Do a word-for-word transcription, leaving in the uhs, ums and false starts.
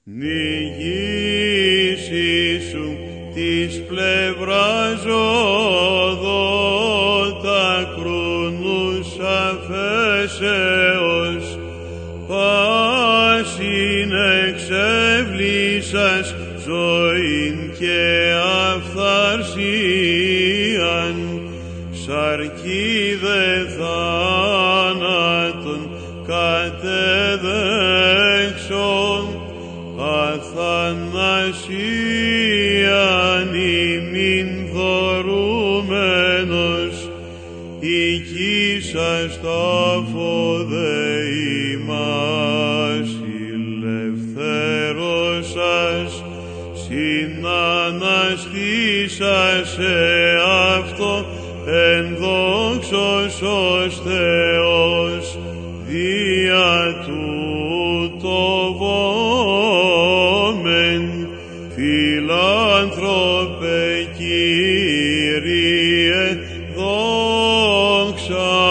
νηγήσει σου της πλευράς οδότα κρουνούς αφέσεως, πάσιν εξευλήσας ζωήν και αυθαρσίαν, σαρκίδε θάνατον κατεδέξον, αθανασίαν ημίν δωρούμενος, οικήσας τάφο δε ημάς, ελευθέρωσας συναναστήσας σε αυτό εν δόξος ως Θεός, δια τούτο βόμεν φιλάνθρωπε Κύριε, δόξα